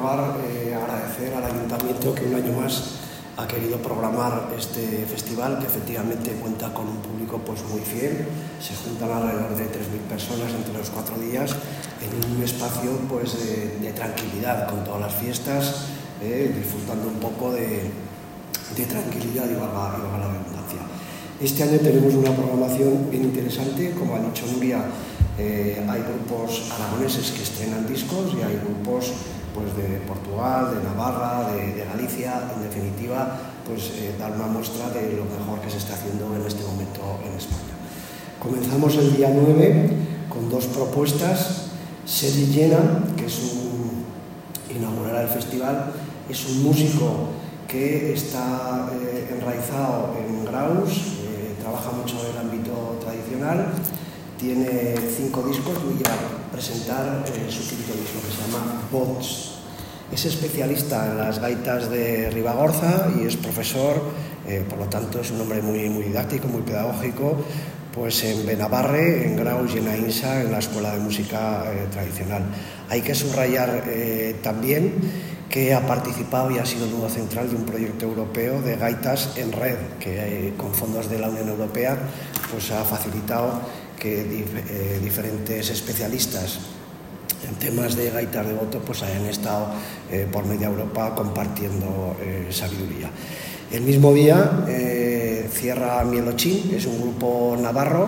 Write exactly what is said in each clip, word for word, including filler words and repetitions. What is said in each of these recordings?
lugar, eh, agradecer al Ayuntamiento que un año más ha querido programar este festival, que efectivamente cuenta con un público pues, muy fiel. Se juntan alrededor de tres mil personas entre los cuatro días en un espacio pues, de, de tranquilidad, con todas las fiestas, eh, disfrutando un poco de, de tranquilidad y valga, y valga la redundancia. Este año tenemos una programación bien interesante. Como ha dicho Nuria, eh, hay grupos aragoneses que estrenan discos y hay grupos pues de Portugal, de Navarra, de, de Galicia, en definitiva, pues eh, dar una muestra de lo mejor que se está haciendo en este momento en España. Comenzamos el día nueve con dos propuestas. Sergi Llena, que es un, inaugurará el festival, es un músico que está eh, enraizado en Graus, eh, trabaja mucho en el ámbito tradicional, tiene cinco discos y va a presentar eh, su quinto disco, que se llama Bots. Es especialista en las gaitas de Ribagorza y es profesor, eh, por lo tanto es un hombre muy, muy didáctico, muy pedagógico, pues en Benabarre, en Graus y en Ainsa, en la Escuela de Música eh, Tradicional. Hay que subrayar eh, también que ha participado y ha sido nudo central de un proyecto europeo de gaitas en red, que eh, con fondos de la Unión Europea pues ha facilitado que dif eh, diferentes especialistas en temas de gaitas de voto pues hayan estado eh, por media Europa compartiendo eh, sabiduría. El mismo día eh, cierra Mielochín, es un grupo navarro.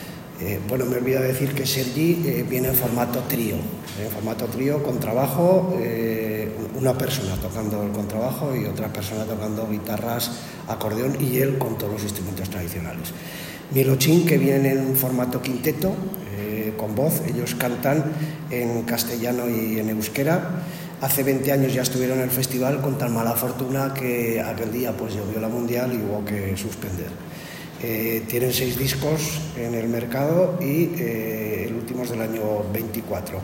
Eh, bueno, me olvido decir que Sergi eh, viene en formato trío, eh, en formato trío con trabajo, eh, una persona tocando el contrabajo y otra persona tocando guitarras, acordeón y él con todos los instrumentos tradicionales. Mielochín, que viene en un formato quinteto, eh, con voz, ellos cantan en castellano y en euskera. Hace veinte años ya estuvieron en el festival con tan mala fortuna que aquel día pues llovió la mundial y hubo que suspender. Eh, tienen seis discos en el mercado y eh, el último es del año veinticuatro.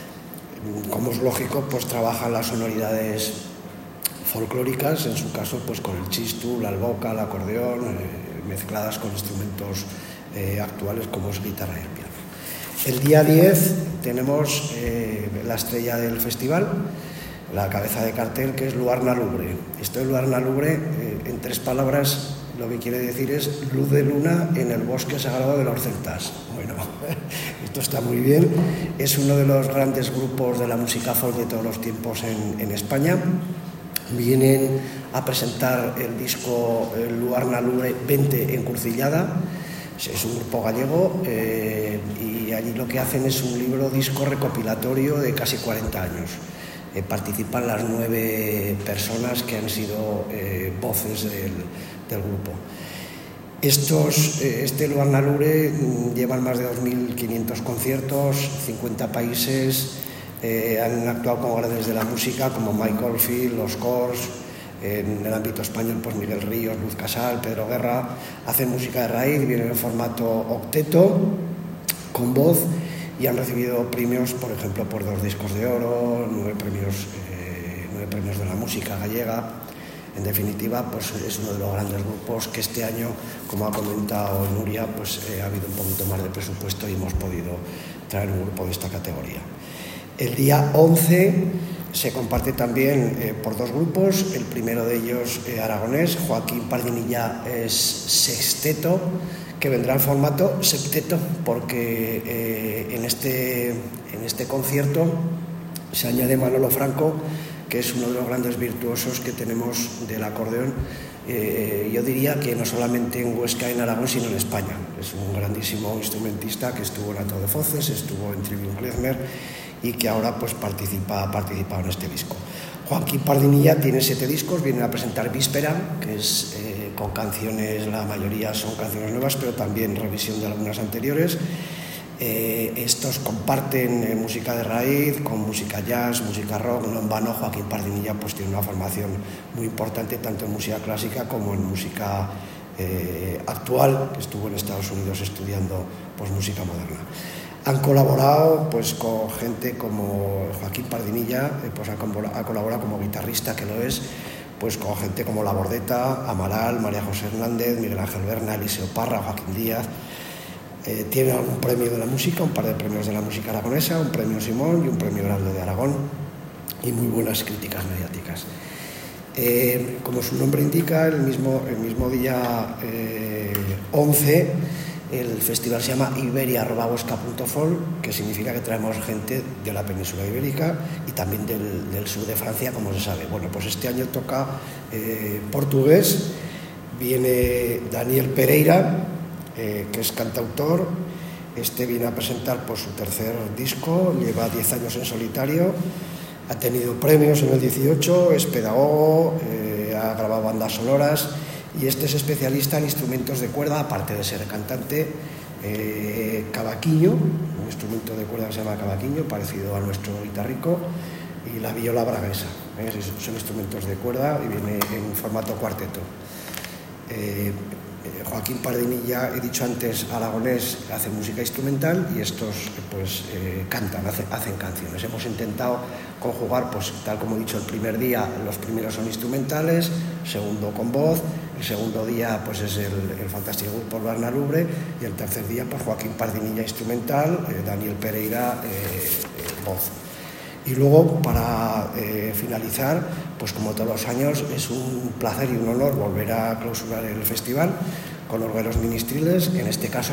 Como es lógico, pues trabajan las sonoridades folclóricas, en su caso pues con el chistu, la alboca, el acordeón, eh, mezcladas con instrumentos eh, actuales como es guitarra y el piano. El día diez tenemos eh, la estrella del festival, la cabeza de cartel, que es Luarna Lubre. Esto de Luarna Lubre, eh, en tres palabras, lo que quiere decir es luz de luna en el bosque sagrado de los celtas. Bueno, esto está muy bien. Es uno de los grandes grupos de la música folk de todos los tiempos en, en España. Vienen a presentar el disco eh, Luarna Lubre veinte Encrucillada. Es un grupo gallego eh, y allí lo que hacen es un libro disco recopilatorio de casi cuarenta años. Eh, participan las nueve personas que han sido eh, voces del, del grupo. Estos, eh, este Luarna Lubre mm, llevan más de dos mil quinientos conciertos, cincuenta países, eh, han actuado con grandes de la música como Michael Oldfield, Los Corrs. En el ámbito español, pues Miguel Ríos, Luz Casal, Pedro Guerra, hacen música de raíz, vienen en formato octeto, con voz, y han recibido premios, por ejemplo, por dos discos de oro, nueve premios, eh, nueve premios de la música gallega. En definitiva, pues es uno de los grandes grupos que este año, como ha comentado Nuria, pues eh, ha habido un poquito más de presupuesto y hemos podido traer un grupo de esta categoría. El día once se comparte también eh, por dos grupos. El primero de ellos, eh, aragonés, Joaquín Pardinilla, es sexteto, que vendrá en formato septeto, porque eh, en, este, en este concierto se añade Manolo Franco, que es uno de los grandes virtuosos que tenemos del acordeón. Eh, yo diría que no solamente en Huesca, en Aragón, sino en España. Es un grandísimo instrumentista que estuvo en Alto de Foces, estuvo en Trivium Klezmer y que ahora pues participa, ha participado en este disco. Joaquín Pardinilla tiene siete discos, vienen a presentar Víspera, que es eh, con canciones, la mayoría son canciones nuevas, pero también revisión de algunas anteriores. Eh, estos comparten eh, música de raíz con música jazz, música rock, no en vano. Joaquín Pardinilla pues tiene una formación muy importante tanto en música clásica como en música eh, actual, que estuvo en Estados Unidos estudiando pues, música moderna. Han colaborado pues, con gente como Joaquín Pardinilla, eh, pues, ha, ha colaborado como guitarrista, que lo es, pues, con gente como La Bordeta, Amaral, María José Hernández, Miguel Ángel Berna, Eliseo Parra, Joaquín Díaz. Eh, tiene algún premio de la música, un par de premios de la música aragonesa, un premio Simón y un premio Grande de Aragón. y muy buenas críticas mediáticas. Eh, como su nombre indica, el mismo, el mismo día eh, once, el festival se llama iberia arroba huesca punto fol, que significa que traemos gente de la península ibérica y también del, del sur de Francia, como se sabe. Bueno, pues este año toca eh, portugués, viene Daniel Pereira, eh, que es cantautor. Este viene a presentar pues, su tercer disco, lleva diez años en solitario. Ha tenido premios en el dieciocho, es pedagogo, eh, ha grabado bandas sonoras y este es especialista en instrumentos de cuerda, aparte de ser cantante, eh, cavaquinho, un instrumento de cuerda que se llama cavaquinho, parecido a nuestro guitarrico, y la viola braguesa. ¿eh? Son instrumentos de cuerda y viene en formato cuarteto. Eh, Joaquín Pardinilla, he dicho antes, aragonés, hace música instrumental y estos pues eh, cantan, hace, hacen canciones. Hemos intentado conjugar, pues tal como he dicho el primer día, los primeros son instrumentales, segundo con voz, el segundo día pues es el, el fantástico grupo Bernard Lubre y el tercer día pues Joaquín Pardinilla instrumental, eh, Daniel Pereira eh, eh, voz. Y luego, para eh, finalizar, pues como todos los años, es un placer y un honor volver a clausurar el festival con orgueros ministriles. En este caso,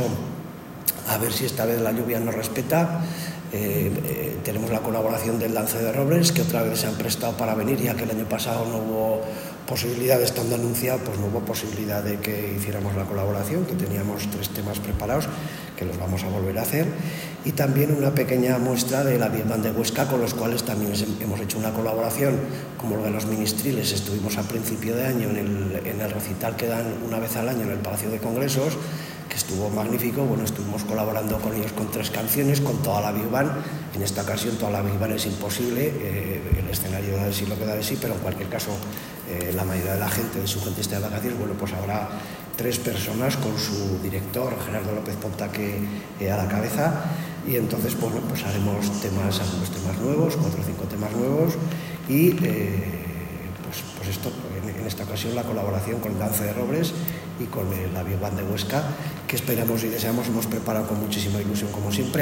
a ver si esta vez la lluvia nos respeta. Eh, eh, tenemos la colaboración del Lance de Robles, que otra vez se han prestado para venir, ya que el año pasado no hubo posibilidad, de estando anunciado, pues no hubo posibilidad de que hiciéramos la colaboración, que teníamos tres temas preparados, que los vamos a volver a hacer, y también una pequeña muestra de la Big Band de Huesca, con los cuales también hemos hecho una colaboración, como lo de los ministriles. Estuvimos a principio de año en el, en el recital que dan una vez al año en el Palacio de Congresos, que estuvo magnífico. Bueno, estuvimos colaborando con ellos con tres canciones, con toda la Big Band. En esta ocasión toda la Big Band es imposible, eh, el escenario da de sí lo que da de sí, pero en cualquier caso eh, la mayoría de la gente, de su gente está de vacaciones. Bueno, pues habrá tres personas con su director, Gerardo López Ponta, que eh, a la cabeza, y entonces bueno, pues haremos temas, algunos temas nuevos, cuatro o cinco temas nuevos, y eh, pues, pues esto, en, en esta ocasión la colaboración con Lance de Robles y con eh, la Big Band de Huesca, que esperamos y deseamos, hemos preparado con muchísima ilusión como siempre.